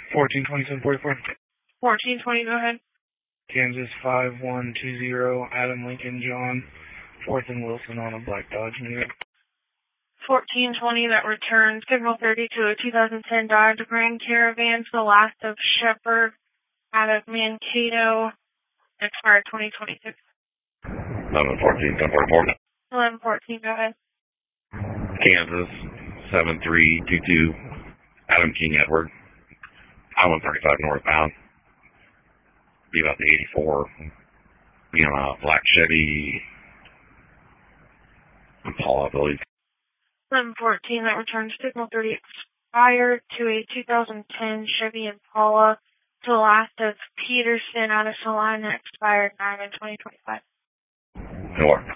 142744. 1420, go ahead. Kansas 5120, Adam Lincoln John, 4th and Wilson on a black Dodge unit. 1420, that returns signal 30 to a 2010 Dodge Grand Caravan to the last of Shepherd out of Mankato, expired 2026. 1114, 1044. 1114, go ahead. Kansas 7322, Adam King Edward, I-135 northbound. Be about the 84. Be on a black Chevy Impala, I believe. 1114, that returns signal 30 expired to a 2010 Chevy Impala to the last of Peterson out of Salina, expired 9 in 2025. Sure.